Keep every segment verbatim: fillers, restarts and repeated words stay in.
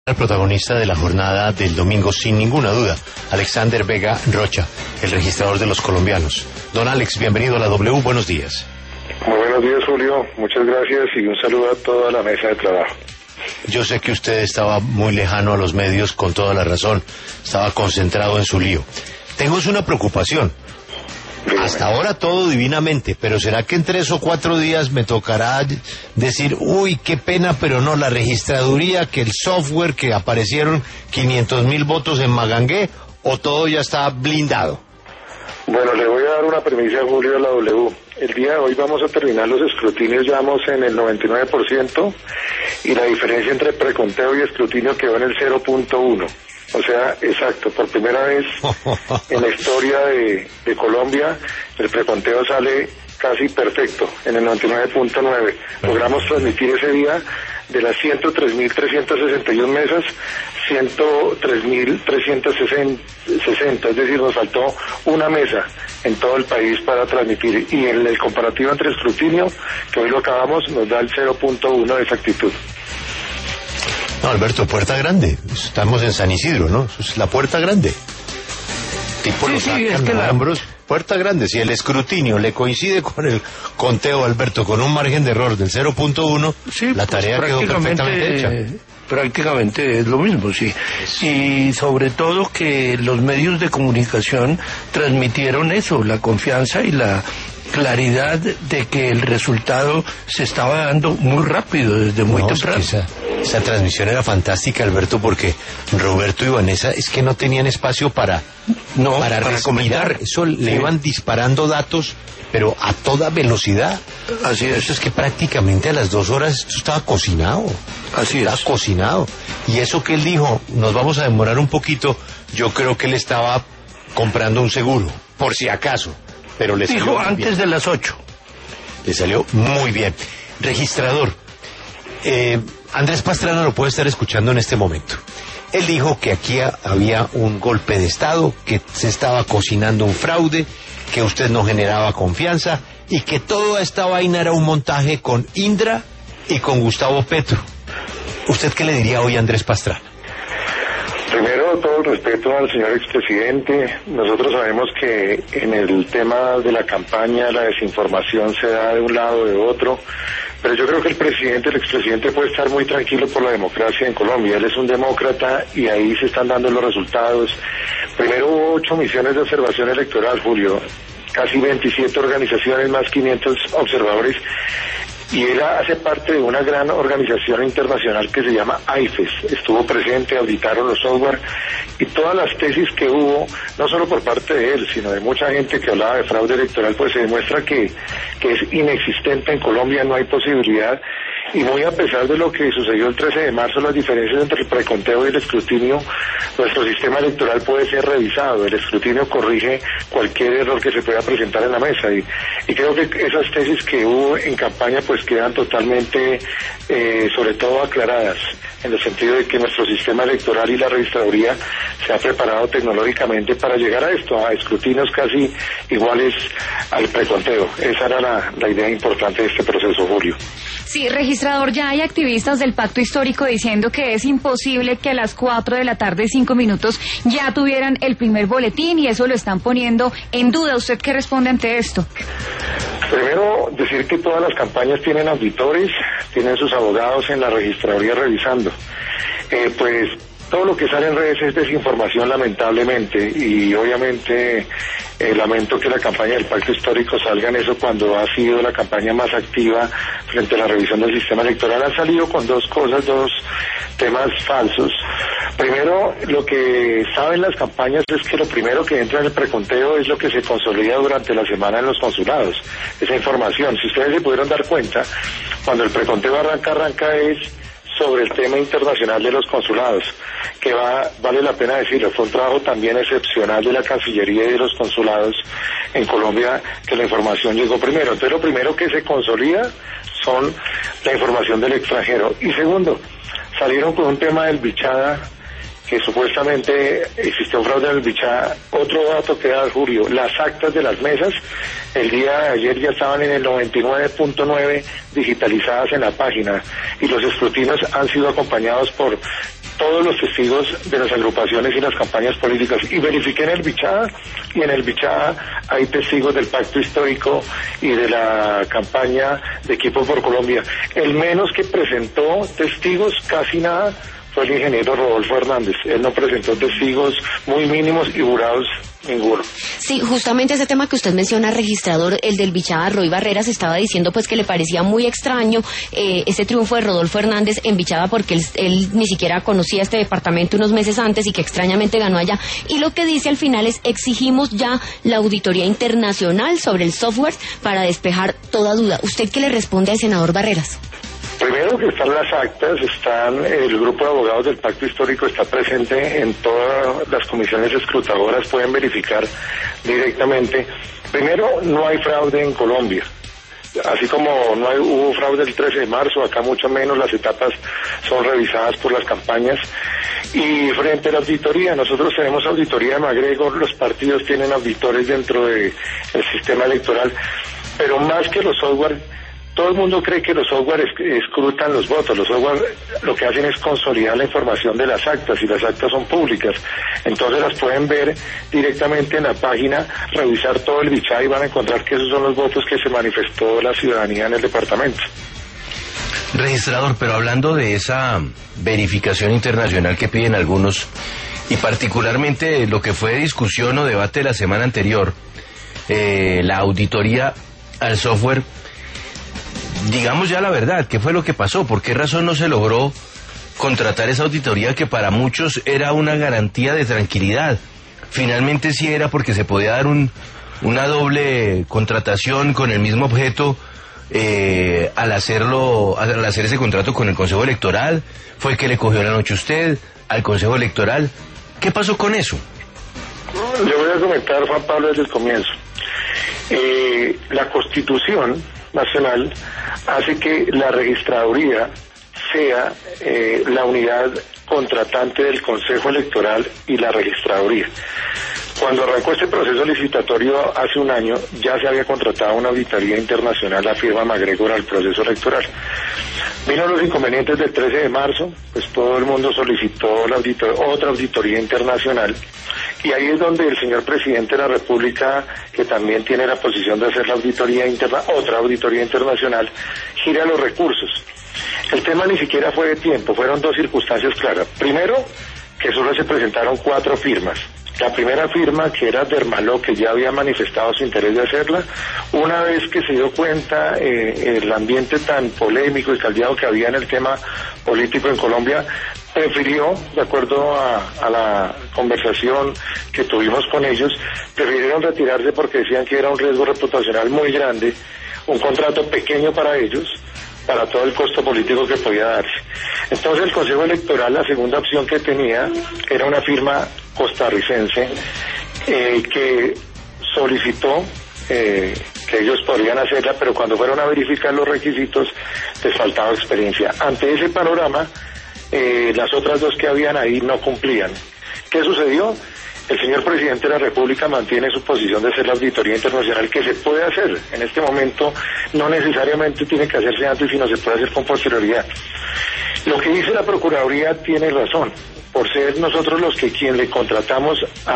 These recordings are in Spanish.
El protagonista de la jornada del domingo, sin ninguna duda, Alexander Vega Rocha, el registrador de los colombianos. Don Alex, bienvenido a la W, buenos días. Muy buenos días, Julio, muchas gracias y un saludo a toda la mesa de trabajo. Yo sé que usted estaba muy lejano a los medios, con toda la razón, estaba concentrado en su lío. Tengo una preocupación. Hasta ahora todo divinamente, pero ¿será que en tres o cuatro días me tocará decir, uy, qué pena, pero no, la registraduría, que el software, que aparecieron quinientos mil votos en Magangué, o todo ya está blindado? Bueno, le voy a dar una premisa a Julio de la W. El día de hoy vamos a terminar los escrutinios, ya vamos en el noventa y nueve por ciento, y la diferencia entre preconteo y escrutinio quedó en el cero punto uno. O sea, exacto, por primera vez en la historia de, de Colombia, el preconteo sale casi perfecto, en el noventa y nueve punto nueve. Logramos transmitir ese día de las ciento tres mil trescientas sesenta y una mesas, ciento tres mil trescientas sesenta, es decir, nos faltó una mesa en todo el país para transmitir. Y en el comparativo entre escrutinio, que hoy lo acabamos, nos da el cero punto uno de exactitud. No, Alberto, Puerta Grande. Estamos en San Isidro, ¿no? Es la Puerta Grande. Tipo sí, los sí, es que la... Ambros, Puerta Grande. Si el escrutinio le coincide con el conteo, Alberto, con un margen de error del cero punto uno, sí, la tarea pues quedó perfectamente hecha. Eh, prácticamente es lo mismo, sí. Y sobre todo que los medios de comunicación transmitieron eso, la confianza y la claridad de que el resultado se estaba dando muy rápido, desde muy no, temprano. Esa, esa transmisión era fantástica, Alberto, porque Roberto y Vanessa es que no tenían espacio para, no, para, para comentar. Eso sí. Le iban disparando datos, pero a toda velocidad. Así es. Eso es que prácticamente a las dos horas esto estaba cocinado. Así estaba es. cocinado. Y eso que él dijo, nos vamos a demorar un poquito, yo creo que él estaba comprando un seguro, por si acaso. Pero le dijo antes bien. De las ocho. Le salió muy bien. Registrador, eh, Andrés Pastrana lo puede estar escuchando en este momento. Él dijo que aquí había un golpe de Estado, que se estaba cocinando un fraude, que usted no generaba confianza y que toda esta vaina era un montaje con Indra y con Gustavo Petro. ¿Usted qué le diría hoy a Andrés Pastrana? Primero, todo el respeto al señor expresidente. Nosotros sabemos que en el tema de la campaña la desinformación se da de un lado o de otro, pero yo creo que el presidente, el expresidente puede estar muy tranquilo por la democracia en Colombia. Él es un demócrata y ahí se están dando los resultados. Primero hubo ocho misiones de observación electoral, Julio, casi veintisiete organizaciones, más quinientos observadores. Y él hace parte de una gran organización internacional que se llama I F E S. Estuvo presente, auditaron los software y todas las tesis que hubo, no solo por parte de él, sino de mucha gente que hablaba de fraude electoral, pues se demuestra que, que es inexistente en Colombia, no hay posibilidad. Y muy a pesar de lo que sucedió el trece de marzo, las diferencias entre el preconteo y el escrutinio, nuestro sistema electoral puede ser revisado. El escrutinio corrige cualquier error que se pueda presentar en la mesa. Y, y creo que esas tesis que hubo en campaña pues quedan totalmente, eh, sobre todo aclaradas, en el sentido de que nuestro sistema electoral y la registraduría se ha preparado tecnológicamente para llegar a esto, a escrutinios casi iguales al preconteo. Esa era la, la idea importante de este proceso, Julio. Sí, registrador, ya hay activistas del Pacto Histórico diciendo que es imposible que a las cuatro de la tarde, cinco minutos, ya tuvieran el primer boletín y eso lo están poniendo en duda. ¿Usted qué responde ante esto? Primero, decir que todas las campañas tienen auditores, tienen sus abogados en la registraduría revisando. Eh, pues todo lo que sale en redes es desinformación, lamentablemente, y obviamente eh, lamento que la campaña del Pacto Histórico salga en eso cuando ha sido la campaña más activa frente a la revisión del sistema electoral. Ha salido con dos cosas, dos temas falsos. Primero, lo que saben las campañas es que lo primero que entra en el preconteo es lo que se consolida durante la semana en los consulados, esa información. Si ustedes se pudieron dar cuenta, cuando el preconteo arranca, arranca es sobre el tema internacional de los consulados, que va, vale la pena decirlo, fue un trabajo también excepcional de la Cancillería y de los consulados en Colombia, que la información llegó primero. Entonces lo primero que se consolida son la información del extranjero. Y segundo, salieron con un tema del Bichada, que supuestamente existió un fraude en el Bichada. Otro dato que da Julio, las actas de las mesas, el día de ayer ya estaban en el noventa y nueve punto nueve digitalizadas en la página, y los escrutinios han sido acompañados por todos los testigos de las agrupaciones y las campañas políticas. Y verifiqué en el Bichada, y en el Bichada hay testigos del pacto histórico y de la campaña de Equipo por Colombia. El menos que presentó testigos, casi nada, fue el ingeniero Rodolfo Hernández. Él no presentó testigos, muy mínimos, y jurados ninguno. Sí, justamente ese tema que usted menciona, registrador, el del Bichada, Roy Barreras estaba diciendo pues que le parecía muy extraño eh, ese triunfo de Rodolfo Hernández en Bichada, porque él, él ni siquiera conocía este departamento unos meses antes y que extrañamente ganó allá. Y lo que dice al final es: exigimos ya la auditoría internacional sobre el software para despejar toda duda. ¿Usted qué le responde al senador Barreras? Primero, que están las actas, están el grupo de abogados del pacto histórico, está presente en todas las comisiones escrutadoras, pueden verificar directamente. Primero, no hay fraude en Colombia. Así como no hay, hubo fraude el trece de marzo, acá mucho menos, las etapas son revisadas por las campañas. Y frente a la auditoría, nosotros tenemos auditoría de MacGregor, los partidos tienen auditores dentro del sistema electoral, pero más que los software, todo el mundo cree que los software escrutan los votos. Los software lo que hacen es consolidar la información de las actas, y las actas son públicas. Entonces las pueden ver directamente en la página, revisar todo el Bichada y van a encontrar que esos son los votos que se manifestó la ciudadanía en el departamento. Registrador, pero hablando de esa verificación internacional que piden algunos, y particularmente lo que fue discusión o debate la semana anterior, eh, la auditoría al software, digamos ya la verdad, ¿qué fue lo que pasó? ¿Por qué razón no se logró contratar esa auditoría que para muchos era una garantía de tranquilidad? Finalmente sí era porque se podía dar un, una doble contratación con el mismo objeto eh, al hacerlo, al hacer ese contrato con el Consejo Electoral. Fue que le cogió la noche usted al Consejo Electoral. ¿Qué pasó con eso? Le voy a comentar, Juan Pablo, desde el comienzo. Eh, la Constitución Nacional hace que la registraduría sea eh, la unidad contratante del Consejo Electoral y la registraduría. Cuando arrancó este proceso licitatorio hace un año, ya se había contratado una auditoría internacional, la firma MacGregor, al proceso electoral. Vino los inconvenientes del trece de marzo, pues todo el mundo solicitó la auditor- otra auditoría internacional, y ahí es donde el señor presidente de la República, que también tiene la posición de hacer la auditoría interna, otra auditoría internacional, gira los recursos. El tema ni siquiera fue de tiempo, fueron dos circunstancias claras. Primero, que solo se presentaron cuatro firmas. La primera firma, que era Dermaló, que ya había manifestado su interés de hacerla, una vez que se dio cuenta eh, el ambiente tan polémico y caldeado que había en el tema político en Colombia, prefirió, de acuerdo a, a la conversación que tuvimos con ellos, prefirieron retirarse porque decían que era un riesgo reputacional muy grande, un contrato pequeño para ellos, para todo el costo político que podía darse. Entonces el Consejo Electoral, la segunda opción que tenía, era una firma costarricense eh, que solicitó eh, que ellos podrían hacerla, pero cuando fueron a verificar los requisitos les faltaba experiencia. Ante ese panorama, eh, las otras dos que habían ahí no cumplían. ¿Qué sucedió? El señor presidente de la República mantiene su posición de hacer la auditoría internacional, que se puede hacer en este momento, no necesariamente tiene que hacerse antes, sino se puede hacer con posterioridad. Lo que dice la Procuraduría tiene razón, por ser nosotros los que quien le contratamos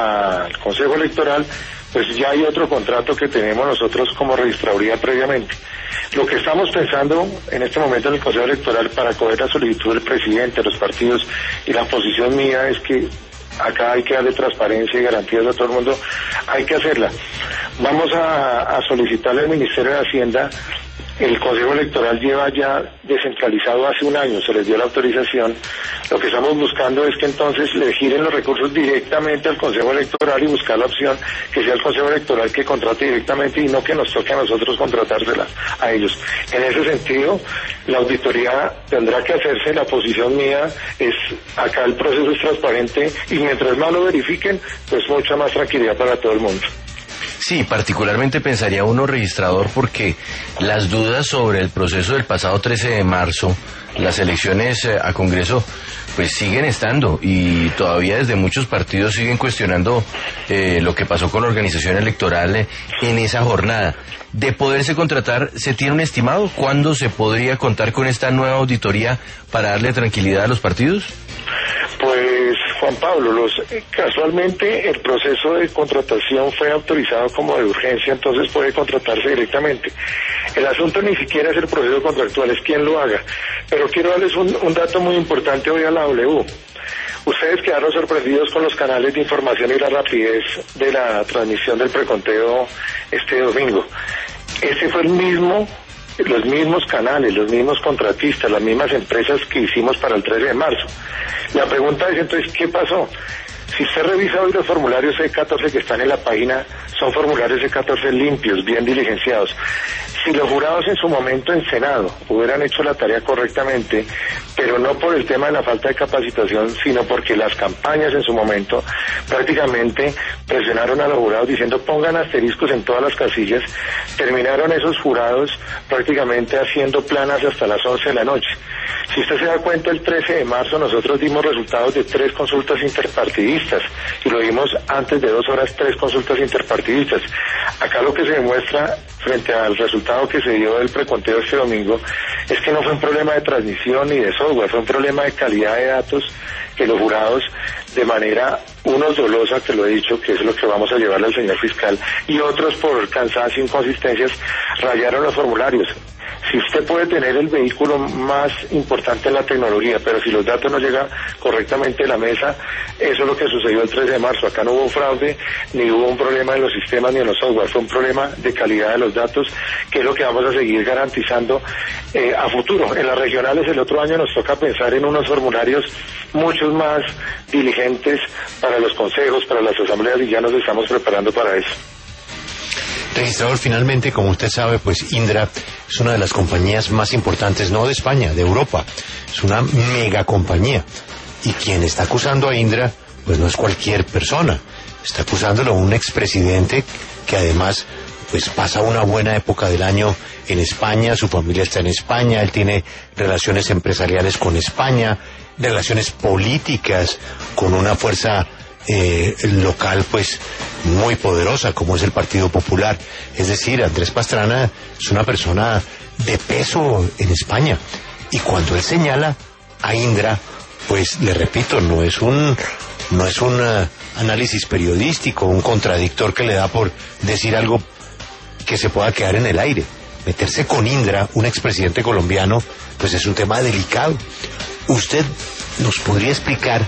al Consejo Electoral, pues ya hay otro contrato que tenemos nosotros como registraduría previamente. Lo que estamos pensando en este momento en el Consejo Electoral para acoger la solicitud del presidente, de los partidos, y la posición mía es que acá hay que darle transparencia y garantías a todo el mundo, hay que hacerla. Vamos a, a solicitarle al Ministerio de Hacienda. El Consejo Electoral lleva ya descentralizado hace un año, se les dio la autorización. Lo que estamos buscando es que entonces le giren los recursos directamente al Consejo Electoral y buscar la opción que sea el Consejo Electoral que contrate directamente y no que nos toque a nosotros contratársela a ellos. En ese sentido, la auditoría tendrá que hacerse. La posición mía es, acá el proceso es transparente y mientras más lo verifiquen, pues mucha más tranquilidad para todo el mundo. Sí, particularmente pensaría uno, registrador, porque las dudas sobre el proceso del pasado trece de marzo, las elecciones eh, a Congreso, pues siguen estando y todavía desde muchos partidos siguen cuestionando eh, lo que pasó con la organización electoral eh, en esa jornada. De poderse contratar, ¿se tiene un estimado? ¿Cuándo se podría contar con esta nueva auditoría para darle tranquilidad a los partidos? Pues, Juan Pablo, los, casualmente el proceso de contratación fue autorizado como de urgencia, entonces puede contratarse directamente. El asunto ni siquiera es el proceso contractual, es quien lo haga. Pero quiero darles un, un dato muy importante hoy a la W. Ustedes quedaron sorprendidos con los canales de información y la rapidez de la transmisión del preconteo este domingo. Ese fue el mismo... los mismos canales, los mismos contratistas, las mismas empresas que hicimos para el trece de marzo. La pregunta es entonces, ¿qué pasó? Si usted revisa hoy los formularios C catorce que están en la página, son formularios C catorce limpios, bien diligenciados. Si los jurados en su momento en Senado hubieran hecho la tarea correctamente, pero no por el tema de la falta de capacitación, sino porque las campañas en su momento prácticamente presionaron a los jurados diciendo pongan asteriscos en todas las casillas, terminaron esos jurados prácticamente haciendo planas hasta las once de la noche. Si usted se da cuenta, el trece de marzo nosotros dimos resultados de tres consultas interpartidistas y lo dimos antes de dos horas, tres consultas interpartidistas. Acá lo que se demuestra frente al resultado que se dio del preconteo este domingo es que no fue un problema de transmisión ni de software, fue un problema de calidad de datos que los jurados, de manera unos dolosa, que lo he dicho, que es lo que vamos a llevarle al señor fiscal, y otros por cansancio e inconsistencias, rayaron los formularios. Si usted puede tener el vehículo más importante en la tecnología, pero si los datos no llegan correctamente a la mesa, eso es lo que sucedió el trece de marzo. Acá no hubo fraude, ni hubo un problema en los sistemas ni en los software, fue un problema de calidad de los datos, que es lo que vamos a seguir garantizando eh, a futuro. En las regionales el otro año nos toca pensar en unos formularios muchos más diligentes para los consejos, para las asambleas, y ya nos estamos preparando para eso. Registrador, finalmente, como usted sabe, pues Indra es una de las compañías más importantes, no de España, de Europa. Es una mega compañía. Y quien está acusando a Indra, pues no es cualquier persona. Está acusándolo un expresidente que además pues pasa una buena época del año en España, su familia está en España, él tiene relaciones empresariales con España, relaciones políticas con una fuerza eh, local pues muy poderosa como es el Partido Popular. Es decir, Andrés Pastrana es una persona de peso en España, y cuando él señala a Indra, pues le repito, no es un no es un uh, análisis periodístico, un contradictor que le da por decir algo que se pueda quedar en el aire. Meterse con Indra, un expresidente colombiano, pues es un tema delicado. ¿Usted nos podría explicar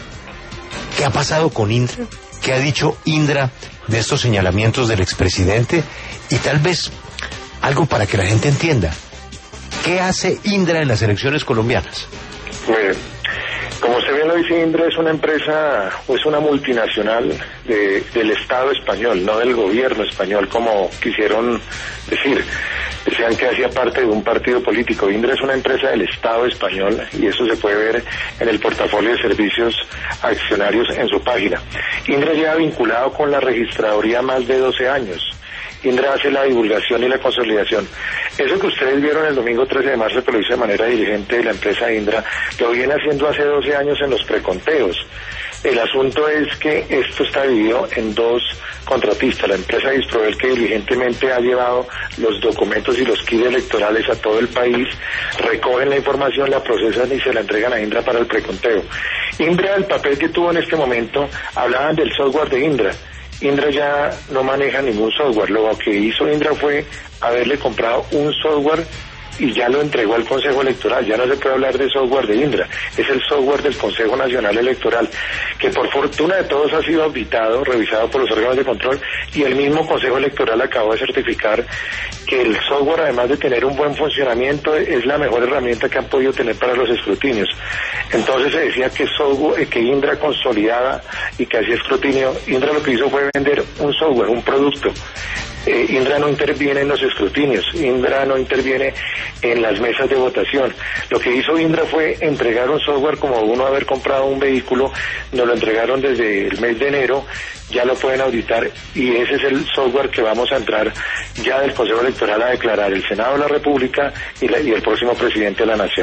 qué ha pasado con Indra? ¿Qué ha dicho Indra de estos señalamientos del expresidente? Y tal vez algo para que la gente entienda. ¿Qué hace Indra en las elecciones colombianas? Bueno, como usted bien lo dice, Indra es una empresa, o es una multinacional de, del Estado español, no del gobierno español, como quisieron decir. Decían que hacía parte de un partido político. Indra es una empresa del Estado español, y eso se puede ver en el portafolio de servicios accionarios en su página. Indra lleva vinculado con la registraduría más de doce años. Indra hace la divulgación y la consolidación. Eso que ustedes vieron el domingo trece de marzo, que lo hizo de manera diligente de la empresa Indra, lo viene haciendo hace doce años en los preconteos. El asunto es que esto está dividido en dos contratistas. La empresa Disprovel, que diligentemente ha llevado los documentos y los kits electorales a todo el país, recogen la información, la procesan y se la entregan a Indra para el preconteo. Indra, el papel que tuvo en este momento, hablaban del software de Indra. Indra ya no maneja ningún software. Lo que hizo Indra fue haberle comprado un software y ya lo entregó al Consejo Electoral. Ya no se puede hablar de software de Indra, es el software del Consejo Nacional Electoral, que por fortuna de todos ha sido auditado, revisado por los órganos de control, y el mismo Consejo Electoral acabó de certificar que el software, además de tener un buen funcionamiento, es la mejor herramienta que han podido tener para los escrutinios. Entonces se decía que software, que Indra consolidaba y que hacía escrutinio. Indra lo que hizo fue vender un software, un producto. Eh, Indra no interviene en los escrutinios, Indra no interviene en las mesas de votación. Lo que hizo Indra fue entregar un software como uno haber comprado un vehículo. Nos lo entregaron desde el mes de enero, ya lo pueden auditar, y ese es el software que vamos a entrar ya del Consejo Electoral a declarar el Senado de la República y, la, y el próximo presidente de la Nación.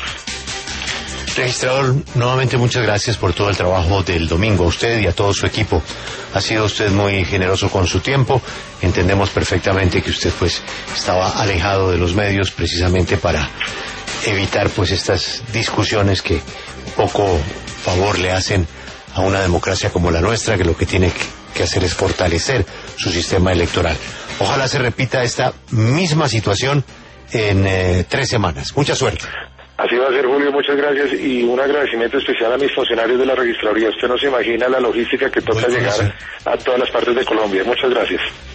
Registrador, nuevamente muchas gracias por todo el trabajo del domingo, a usted y a todo su equipo. Ha sido usted muy generoso con su tiempo. Entendemos perfectamente que usted pues estaba alejado de los medios precisamente para evitar pues estas discusiones que poco favor le hacen a una democracia como la nuestra, que lo que tiene que hacer es fortalecer su sistema electoral. Ojalá se repita esta misma situación en eh, tres semanas. Mucha suerte. Así va a ser, Julio, muchas gracias, y un agradecimiento especial a mis funcionarios de la registraduría. Usted no se imagina la logística que toca llegar a todas las partes de Colombia. Muchas gracias.